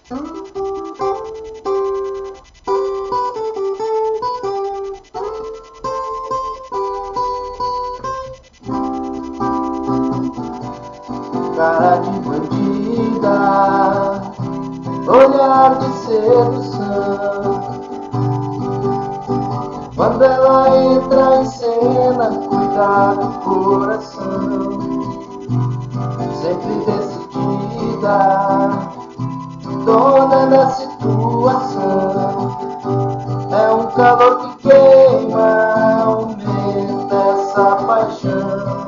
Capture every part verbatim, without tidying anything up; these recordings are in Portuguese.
Cara de bandida, olhar de sedução. Quando ela entra em cena, cuida do coração. Sempre decidida, dona da situação. É um calor que queima, aumenta essa paixão.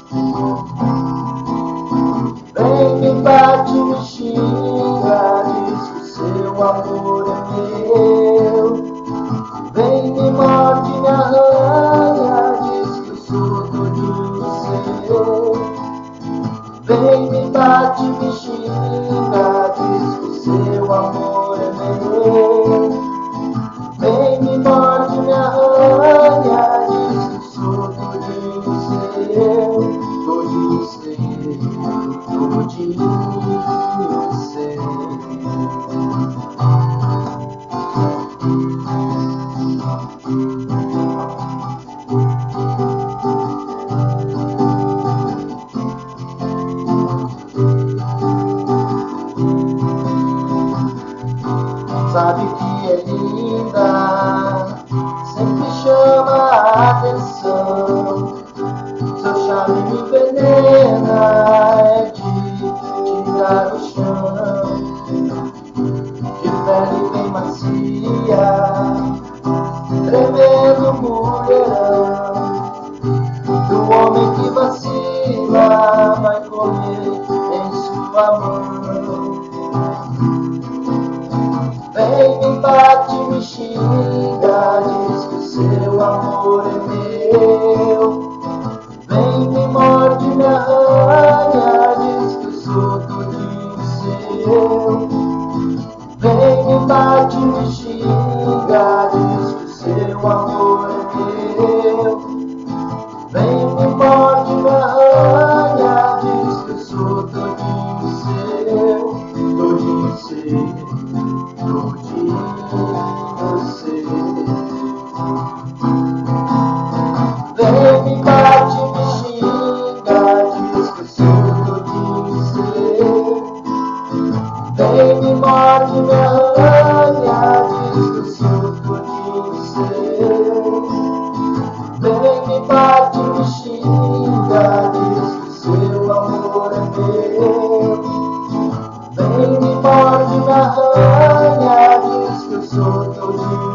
Vem, me bate, me xinga, diz que o seu amor é meu. Vem, me morde, me arranha, diz que eu sou todinho seu. Vem, me bate, me xinga, diz que o seu amor é meu. Vem, me morde, me arranha, diz que eu sou todinho seu. Todinho seu, todinho seu. Sabe que é linda, sempre chama a atenção. Seu charme me envenena, é de tirar o chão. De pele bem macia, tremendo mulherão. Do homem que vacila, vai comer em sua mão. Vem, me bate, me xinga, diz que o seu amor é meu. Vem, me morde, me arranha, diz que eu sou todinho seu. Vem, me bate, me xinga, diz que o seu amor é meu. Vem, me morde, me arranha, diz que eu sou todinho seu. Todinho seu, todinho seu. Vem, me bate, me xinga, diz que eu sou todinho seu. Vem, me morde, me arranha, diz que eu sou todinho seu. Vem, me bate, me xinga, diz que o seu amor é meu. Vem, me morde, me arranha, diz que eu sou todinho